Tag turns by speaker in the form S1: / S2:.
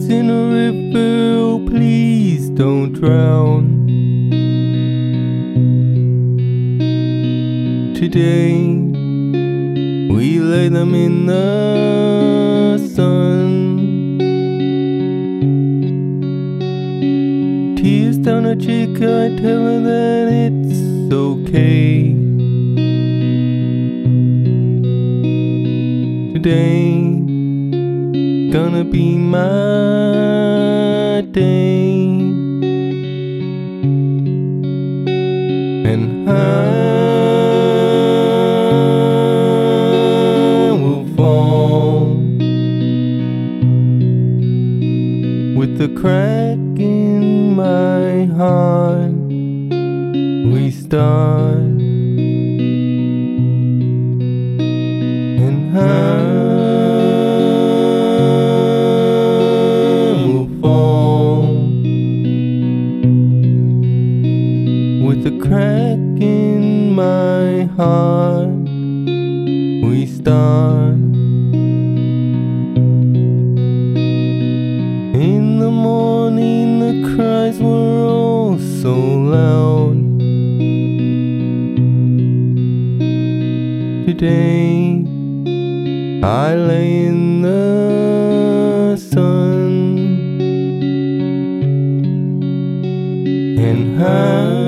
S1: in a river, oh please don't drown. Today we lay them in the sun. Tears down her cheek, I tell her that it's okay. Today gonna be my day, and I will fall with a crack in my heart. We start, and I will fall with a crack in my heart. We start. In the morning the cries were all so loud. Today I lay in the sun, and I